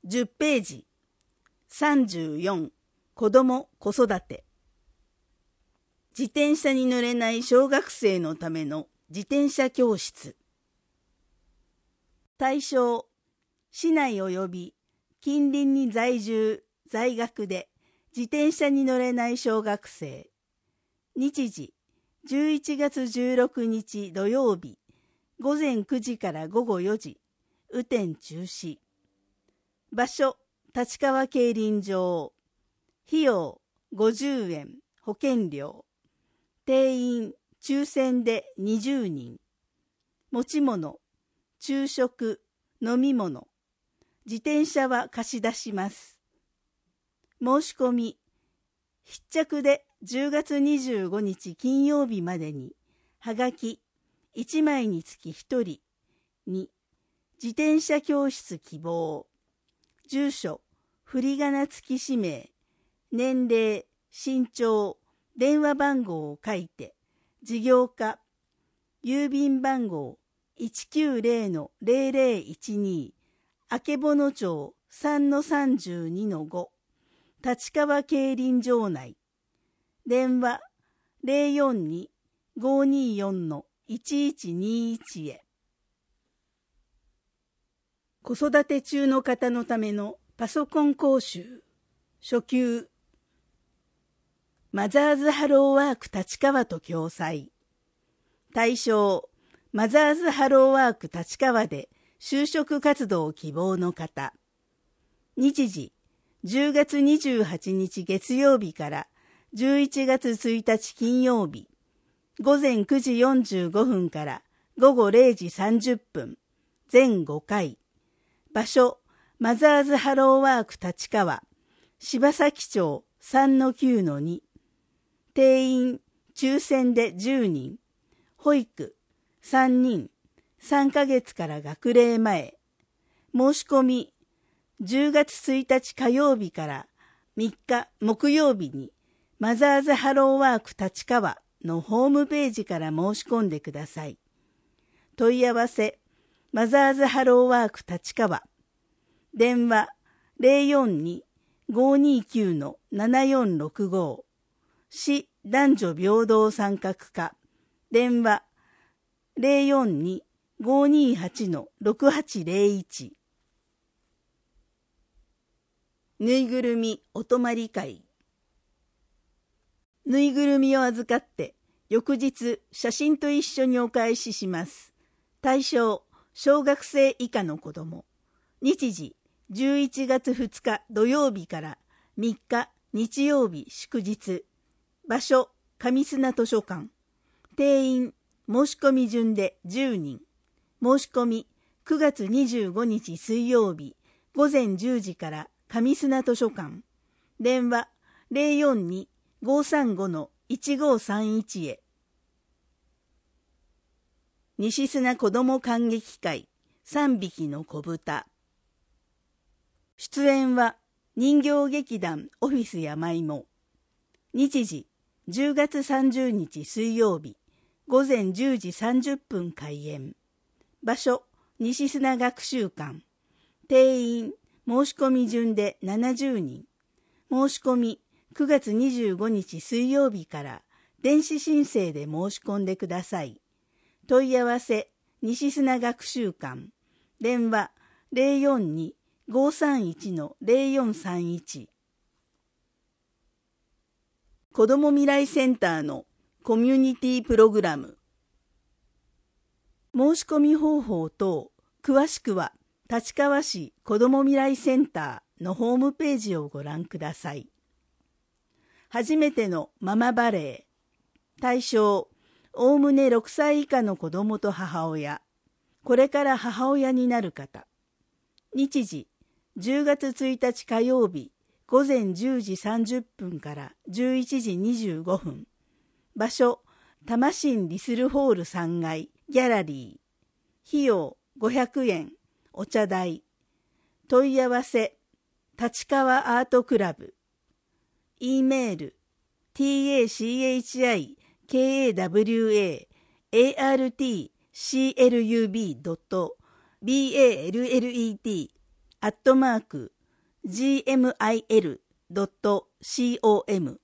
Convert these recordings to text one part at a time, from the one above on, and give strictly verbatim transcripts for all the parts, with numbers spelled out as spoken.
じゅっページ。さんじゅうよん、子ども・子育て。自転車に乗れない小学生のための自転車教室。対象、市内及び近隣に在住、在学で自転車に乗れない小学生。日時、じゅういちがつじゅうろくにち土曜日、ごぜんくじからごごよじ、雨天中止。場所、立川競輪場。費用、ごじゅうえん、保険料。定員、抽選でにじゅうにん。持ち物、昼食、飲み物。自転車は貸し出します。申し込み、必着でじゅうがつにじゅうごにち金曜日までに、はがきいちまいにつきひとりに、自転車教室希望。住所、振り仮名付き氏名、年齢、身長、電話番号を書いて、事業課、郵便番号 いちきゅうぜろのぜろぜろいちに、曙町 さんのさんじゅうにのご、立川競輪場内。電話 ゼロよんに ごによん いちいちにいち へ。子育て中の方のためのパソコン講習。初級。マザーズハローワーク立川と共催。対象、マザーズハローワーク立川で就職活動希望の方。日時、じゅうがつにじゅうはちにち月曜日からじゅういちがつついたち金曜日、ごぜんくじよんじゅうごふんからごごれいじさんじゅっぷん、全ごかい。場所、マザーズハローワーク立川、柴崎町 さんのきゅうのに。定員、抽選でじゅうにん。保育、さんにん。さんかげつから学齢前。申し込み、じゅうがつついたち火曜日からみっか木曜日に、マザーズハローワーク立川のホームページから申し込んでください。問い合わせ、マザーズハローワーク立川。電話 ゼロよんに ごにきゅう ななよんろくご。市男女平等参画課。電話 ゼロよんに ごにはち ろくはちぜろいち。ぬいぐるみお泊まり会。ぬいぐるみを預かって翌日写真と一緒にお返しします。対象、小学生以下の子供。日時、じゅういちがつふつか土曜日からみっか日曜日祝日。場所、上砂図書館。定員、申し込み順でじゅうにん。申し込み、くがつにじゅうごにち水曜日、ごぜんじゅうじから上砂図書館。電話、ゼロよんに ごさんご いちごさんいち へ。西砂子ども観劇会、さんびきの子豚。出演は、人形劇団オフィス山芋。日時、じゅうがつさんじゅうにち水曜日、ごぜんじゅうじさんじゅっぷん開演。場所、西砂学習館。定員、申し込み順でななじゅうにん。申し込み、くがつにじゅうごにち水曜日から電子申請で申し込んでください。問い合わせ、西砂学習館。電話、ゼロよんに ごさんいち ゼロよんさんいち。子ども未来センターのコミュニティプログラム。申し込み方法等、詳しくは立川市子ども未来センターのホームページをご覧ください。初めてのママバレー。対象、おおむねろくさい以下の子どもと母親。これから母親になる方。日時、じゅうがつついたち火曜日、ごぜんじゅうじさんじゅっぷんからじゅういちじにじゅうごふん。場所、多摩新リスルホールさんがい、ギャラリー。費用ごひゃくえん、お茶代。問い合わせ、立川アートクラブ。E メール、タカカワ アールティーシーエルユービー ドット バレット アットマークジーエムアイエルドットコム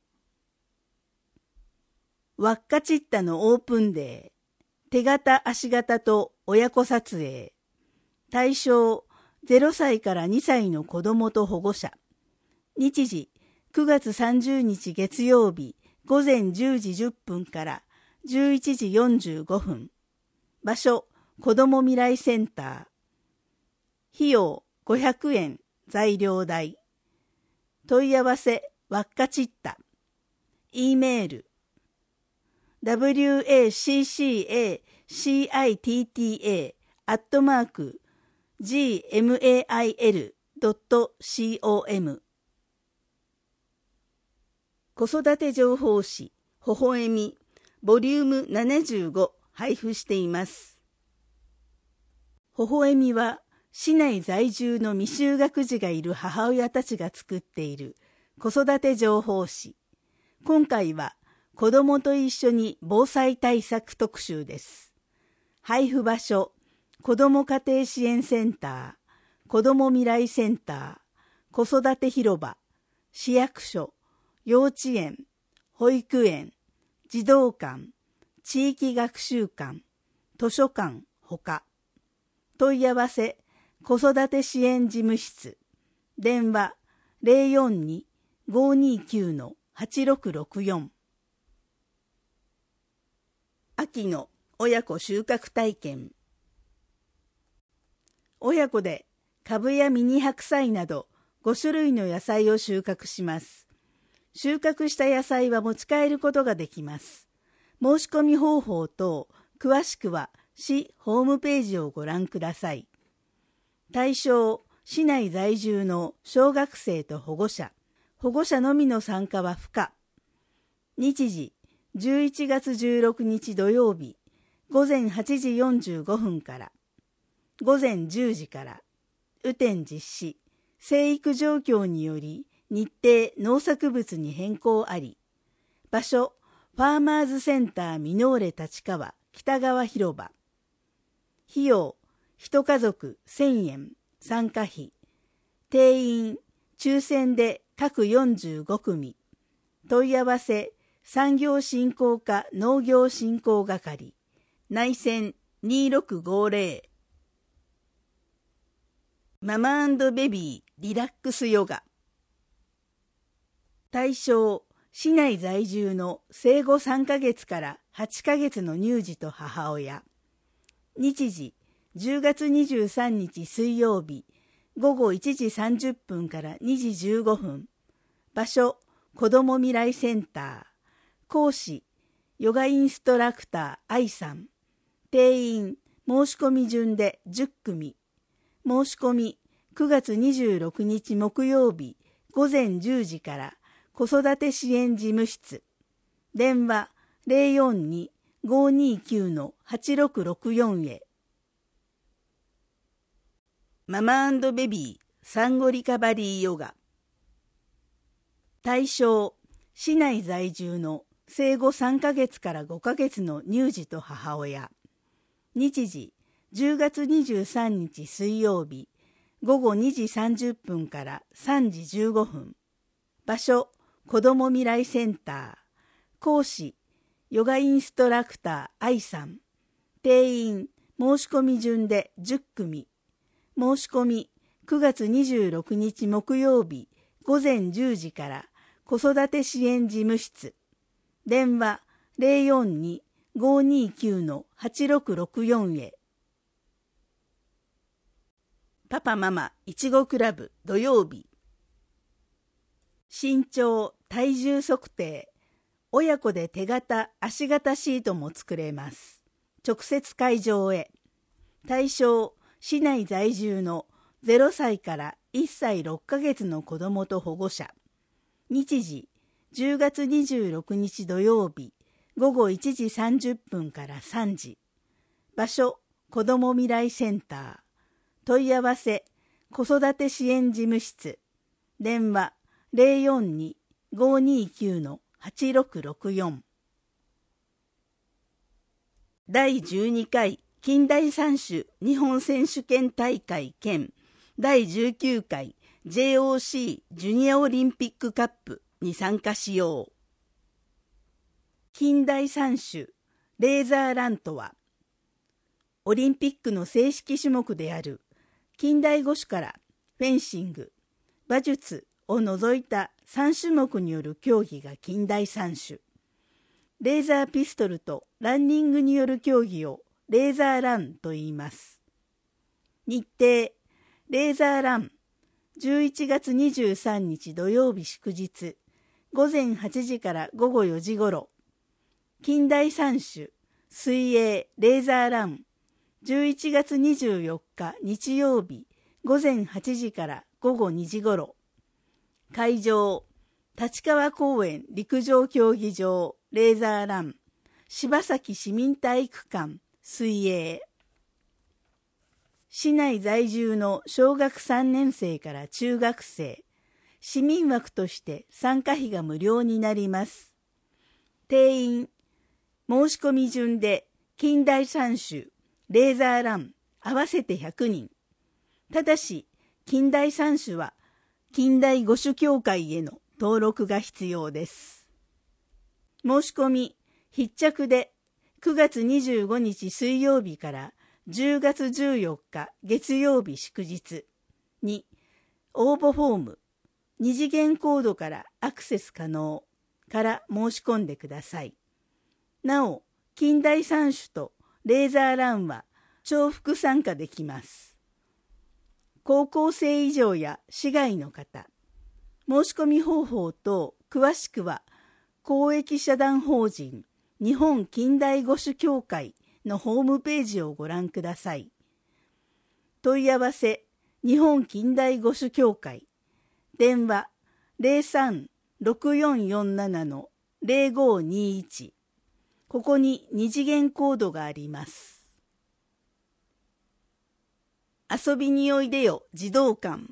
ワッカチッタのオープンデー、手形足形と親子撮影、対象ゼロさいからにさいの子供と保護者、日時くがつさんじゅうにち月曜日ごぜんじゅうじじゅっぷんからじゅういちじよんじゅうごふん、場所子ども未来センター、費用ごひゃくえん、材料代、問い合わせワッカチッタ、Eメール ワッカアットマーク ジーエムエーアイエルドットコム 子育て情報誌ほほえみボリュームななじゅうご配布しています。ほほえみは市内在住の未就学児がいる母親たちが作っている子育て情報誌。今回は子どもと一緒に防災対策特集です。配布場所、子ども家庭支援センター、子ども未来センター、子育て広場、市役所、幼稚園、保育園、児童館、地域学習館、図書館ほか。問い合わせ子育て支援事務室、電話 ゼロよんに ごーにーきゅう はちろくろくよん。秋の親子収穫体験。親子でカブやミニ白菜などごしゅるいの野菜を収穫します。収穫した野菜は持ち帰ることができます。申し込み方法等、詳しくは市ホームページをご覧ください。対象、市内在住の小学生と保護者、保護者のみの参加は不可。日時、じゅういちがつじゅうろくにち土曜日、ごぜんはちじよんじゅうごふんから、ごぜんじゅうじから、雨天実施、生育状況により日程農作物に変更あり、場所、ファーマーズセンターミノーレ立川北川広場、費用、一家族せんえん、参加費、定員、抽選で各よんじゅうごくみ、問い合わせ、産業振興課農業振興係、内線にーろくごーぜろ。ママ&ベビーリラックスヨガ。対象、市内在住の生後さんかげつからはちかげつの乳児と母親。日時、じゅうがつにじゅうさんにち水曜日、ごごいちじさんじゅっぷんからにじじゅうごふん。場所、子ども未来センター。講師、ヨガインストラクター愛さん。定員、申し込み順でじゅっくみ。申し込み、くがつにじゅうろくにち木曜日、ごぜんじゅうじから子育て支援事務室。電話 ゼロよんに ごーにーきゅう はちろくろくよん へ。ママ&ベビー産後リカバリーヨガ。対象、市内在住の生後さんかげつからごかげつの乳児と母親。日時、じゅうがつにじゅうさんにち水曜日、ごごにじさんじゅっぷんからさんじじゅうごふん。場所、子ども未来センター。講師、ヨガインストラクター愛さん。定員、申し込み順でじゅっくみ。申し込み、くがつにじゅうろくにち木曜日、ごぜんじゅうじから子育て支援事務室。電話 ゼロよんに ごーにーきゅう はちろくろくよん へ。パパママいちごクラブ土曜日。身長、体重測定、親子で手形、足形シートも作れます。直接会場へ。対象、市内在住のゼロさいからいっさいろっかげつの子どもと保護者。日時、じゅうがつにじゅうろくにち土曜日、ごごいちじさんじゅっぷんからさんじ。場所、子ども未来センター。問い合わせ、子育て支援事務室。電話、ゼロよんに ごーにーきゅう はちろくろくよん。だいじゅうにかい近代三種日本選手権大会兼だいじゅうきゅうかいジェイオーシー ジュニアオリンピックカップに参加しよう。近代三種レーザーランとは、オリンピックの正式種目である近代五種からフェンシング、馬術を除いたさん種目による競技が近代三種。レーザーピストルとランニングによる競技をレーザーランと言います。日程、レーザーラン、じゅういちがつにじゅうさんにち土曜日祝日、ごぜんはちじからごごよじ頃。近代三種、水泳、レーザーラン、じゅういちがつにじゅうよっか日曜日、ごぜんはちじからごごにじ頃。会場、立川公園陸上競技場、レーザーラン、柴崎市民体育館、水泳。市内在住の小学さんねん生から中学生、市民枠として参加費が無料になります。定員、申し込み順で近代三種、レーザーラン、合わせてひゃくにん。ただし、近代三種は近代五種協会への登録が必要です。申し込み、必着でくがつにじゅうごにち水曜日からじゅうがつじゅうよっか月曜日祝日に応募フォーム、二次元コードからアクセス可能から申し込んでください。なお、近代三種とレーザーランは重複参加できます。高校生以上や市外の方、申し込み方法等詳しくは公益社団法人日本近代五種協会のホームページをご覧ください。問い合わせ日本近代五種協会、電話 ゼロさん ろくよんよんなな ゼロごにいち、ここに二次元コードがあります。遊びにおいでよ児童館、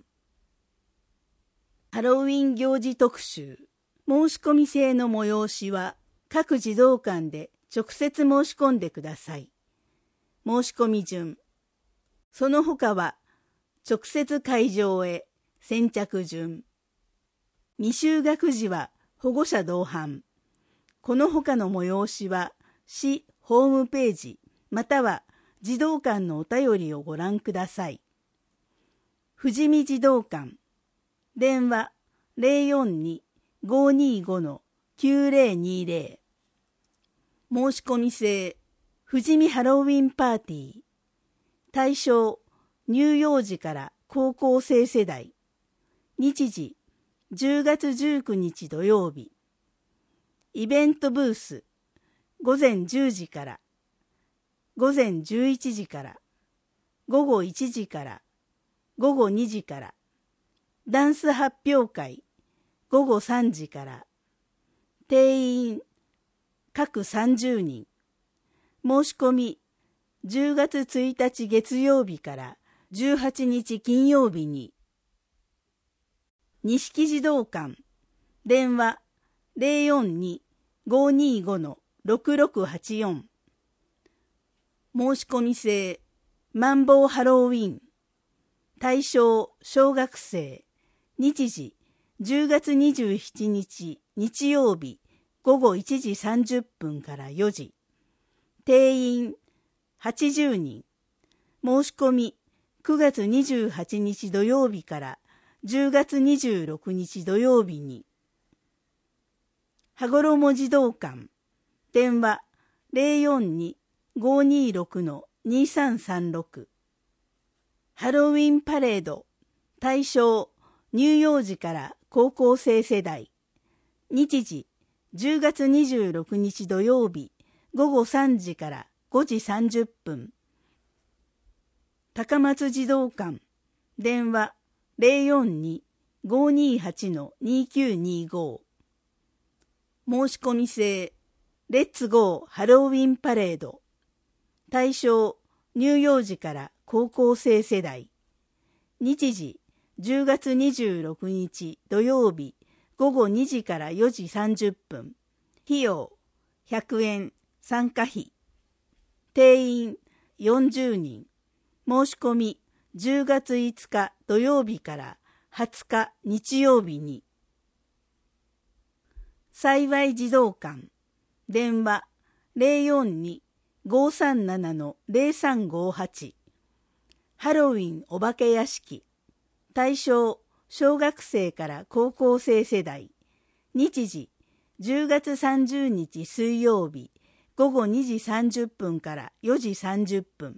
ハロウィン行事特集。申し込み制の催しは各児童館で直接申し込んでください。申し込み順。その他は直接会場へ先着順。未就学児は保護者同伴。この他の催しは市ホームページまたは児童館のお便りをご覧ください。富士見児童館、電話 ゼロよんに ごにご きゅうぜろにぜろ。申し込み制、富士見ハロウィンパーティー。対象、乳幼児から高校生世代。日時、じゅうがつじゅうくにち土曜日。イベントブース、ごぜんじゅうじから、ごぜんじゅういちじから、ごごいちじから、ごごにじから、ダンス発表会、ごごさんじから、定員、各さんじゅうにん。申し込み、じゅうがつついたち月曜日からじゅうはちにち金曜日に。錦児童館、電話 ゼロよんに ごにご ろくろくはちよん。申し込み制、マンボウハロウィン。対象、小学生。日時、じゅうがつにじゅうしちにち日曜日ごごいちじさんじゅっぷんからよじ。定員はちじゅうにん。申し込みくがつにじゅうはちにち土曜日からじゅうがつにじゅうろくにち土曜日に。羽衣児童館、電話 ゼロよんに ごにろく にさんさんろく。ハロウィンパレード、対象、乳幼児から高校生世代。日時、じゅうがつにじゅうろくにち土曜日、ごごさんじからごじさんじゅっぷん。高松児童館、電話 ゼロよんに ごにはち にきゅうにご。申し込み制、レッツゴーハロウィンパレード。対象、乳幼児から高校生世代。日時、じゅうがつにじゅうろくにち土曜日、ごごにじからよじさんじゅっぷん。費用、ひゃくえん、参加費。定員、よんじゅうにん。申し込み、じゅうがついつか土曜日からはつか日曜日に。幸い児童館電話 ゼロよんに ごーさんなな ゼロさんごはち。ハロウィンお化け屋敷対象小学生から高校生世代。日時じゅうがつさんじゅうにち水曜日ごごにじさんじゅっぷんからよじさんじゅっぷん。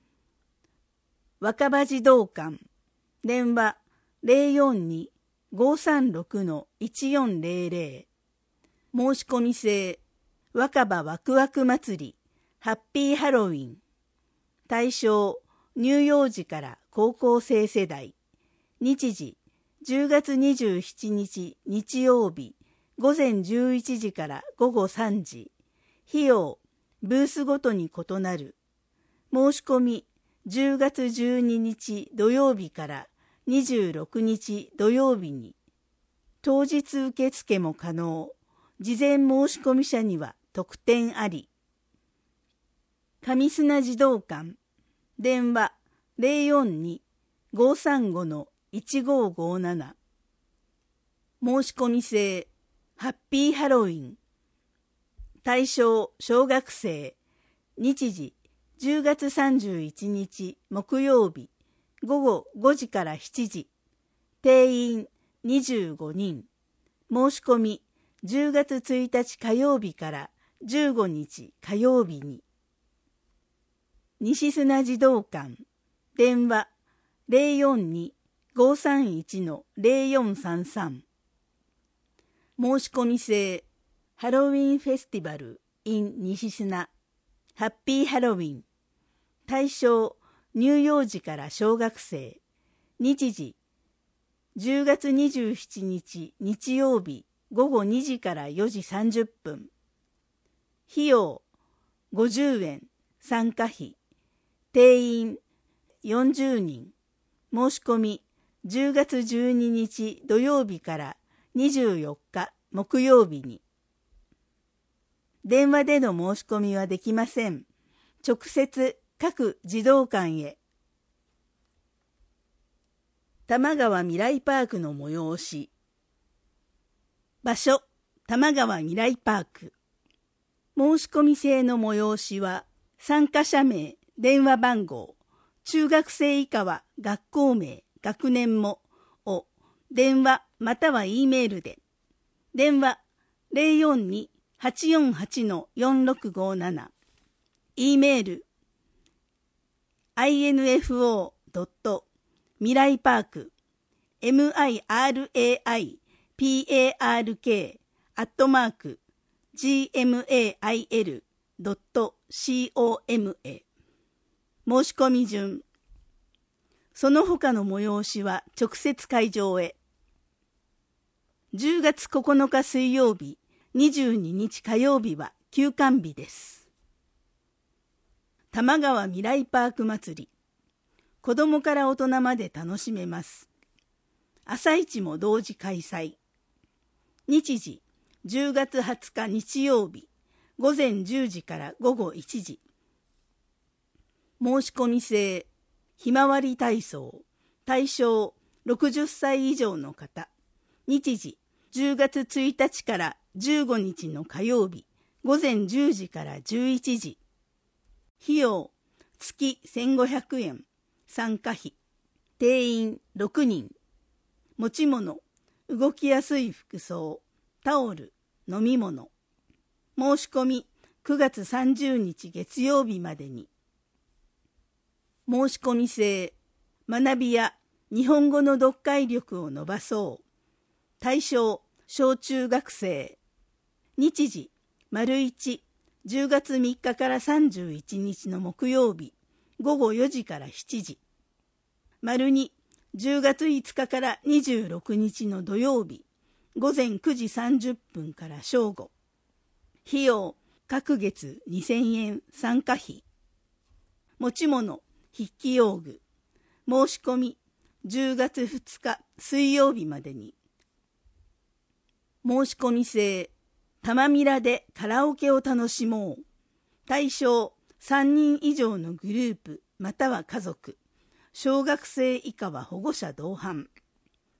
若葉児童館電話 ゼロよんに ごーさんろく いちよんゼロゼロ。申し込み制若葉ワクワク祭りハッピーハロウィン対象乳幼児から高校生世代。日時じゅうがつにじゅうしちにち日曜日ごぜんじゅういちじからごごさんじ。費用ブースごとに異なる。申し込みじゅうがつじゅうににち土曜日からにじゅうろくにち土曜日に。当日受付も可能。事前申し込み者には特典あり。上砂児童館電話 ゼロよんに ごーさんご いちごーごーなな。申し込み制ハッピーハロウィン対象小学生。日時じゅうがつさんじゅういちにち木曜日ごごごじからしちじ。定員にじゅうごにん。申し込みじゅうがつついたち火曜日からじゅうごにち火曜日に。西砂児童館電話 ゼロよんに ごーさんいち ゼロよんさんさん。申し込み制ハロウィンフェスティバル in 西砂ハッピーハロウィン対象乳幼児から小学生。日時じゅうがつにじゅうしちにち日曜日ごごにじからよじさんじゅっぷん。費用ごじゅうえん参加費。定員よんじゅうにん。申し込みじゅうがつじゅうににち土曜日からにじゅうよっか木曜日に。電話での申し込みはできません。直接各児童館へ。玉川未来パークの催し。場所玉川未来パーク。申し込み制の催しは参加者名電話番号中学生以下は学校名学年もを電話または E メールで。電話 ゼロよんに はちよんはち よんろくごーなな。 E メール アイエヌエフオー ドット 未来パーク ミライパーク アットマーク ジーエムエーアイエル ドット コム へ。申し込み順。その他の催しは直接会場へ。じゅうがつここのか水曜日、にじゅうににち火曜日は休館日です。玉川未来パーク祭り。子どもから大人まで楽しめます。朝市も同時開催。日時じゅうがつはつか日曜日ごぜんじゅうじからごごいちじ。申し込み制ひまわり体操対象ろくじゅっさい以上の方。日時じゅうがつついたちからじゅうごにちの火曜日ごぜんじゅうじからじゅういちじ。費用月せんごひゃくえん参加費。定員ろくにん。持ち物動きやすい服装タオル飲み物。申し込みくがつさんじゅうにち月曜日までに。申し込み制学びや日本語の読解力を伸ばそう。対象小中学生。日時丸いちじゅうがつみっかからさんじゅういちにちの木曜日ごごよじからしちじ。丸にじゅうがついつかからにじゅうろくにちの土曜日ごぜんくじさんじゅっぷんから正午。費用各月にせんえん参加費。持ち物筆記用具。申し込みじゅうがつふつか水曜日までに。申し込み制玉ミラでカラオケを楽しもう。対象さんにん以上のグループまたは家族。小学生以下は保護者同伴。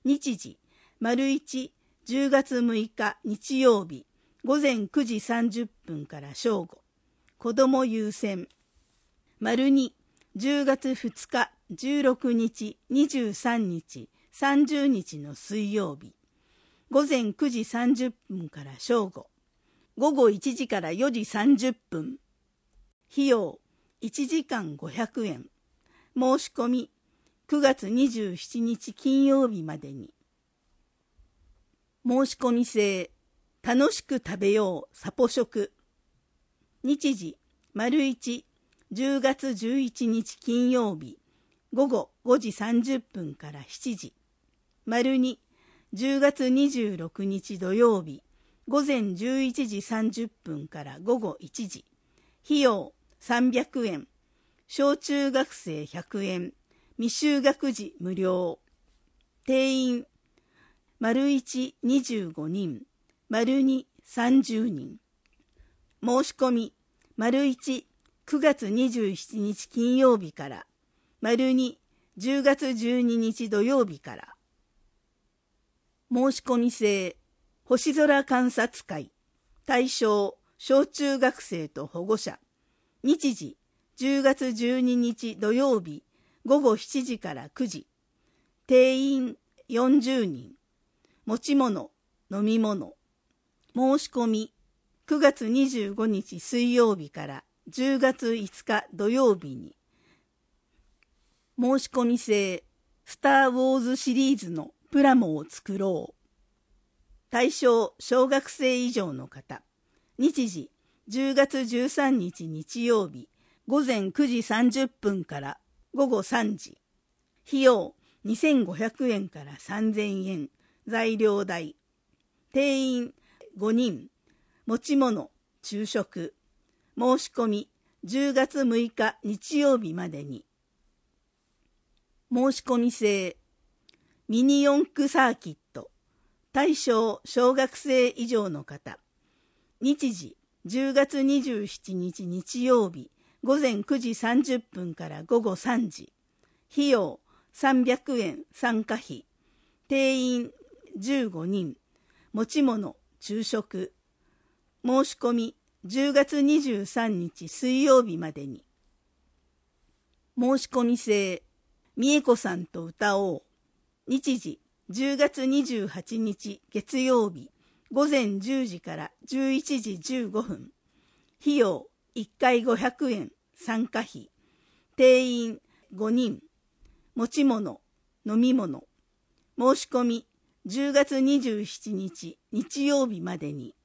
日時、丸一、じゅうがつむいか日曜日、ごぜんくじさんじゅっぷんから正午、子ども優先。丸二、じゅうがつふつか、じゅうろくにち、にじゅうさんにち、さんじゅうにちの水曜日、ごぜんくじさんじゅっぷんから正午、ごごいちじからよじさんじゅっぷん。費用いちじかんごひゃくえん。申し込みくがつにじゅうしちにち金曜日までに。申し込み制。楽しく食べようサポ食。日時丸一、じゅうがつじゅういちにち金曜日、ごごごじさんじゅっぷんからしちじ。丸二、じゅうがつにじゅうろくにち土曜日、ごぜんじゅういちじさんじゅっぷんからごごいちじ。費用さんびゃくえん。小中学生ひゃくえん。未就学児無料。定員丸一、にじゅうごにん。丸二、さんじゅうにん。申し込み丸一、くがつにじゅうしちにち金曜日から。丸二、じゅうがつじゅうににち土曜日から。申し込み制。星空観察会。対象小中学生と保護者。日時じゅうがつじゅうににち土曜日、ごごしちじからくじ。定員よんじゅうにん。持ち物、飲み物。申し込みくがつにじゅうごにち水曜日からじゅうがついつか土曜日に。申し込み制。スター・ウォーズシリーズのプラモを作ろう。対象小学生以上の方。日時じゅうがつじゅうさんにち日曜日、ごぜんくじさんじゅっぷんからごごさんじ。費用にせんごひゃくえんからさんぜんえん。材料代。定員ごにん。持ち物、昼食。申し込みじゅうがつむいか日曜日までに。申し込み制。ミニ四駆サーキット。対象小学生以上の方。日時じゅうがつにじゅうしちにち日曜日、ごぜんくじさんじゅっぷんからごごさんじ。費用さんびゃくえん参加費。定員じゅうごにん。持ち物、昼食。申し込みじゅうがつにじゅうさんにち水曜日までに。申し込み制。みえこさんと歌おう。日時じゅうがつにじゅうはちにち月曜日、ごぜんじゅうじからじゅういちじじゅうごふん。費用いっかいごひゃくえん参加費。定員ごにん。持ち物、飲み物。申し込みじゅうがつにじゅうしちにち日曜日までに。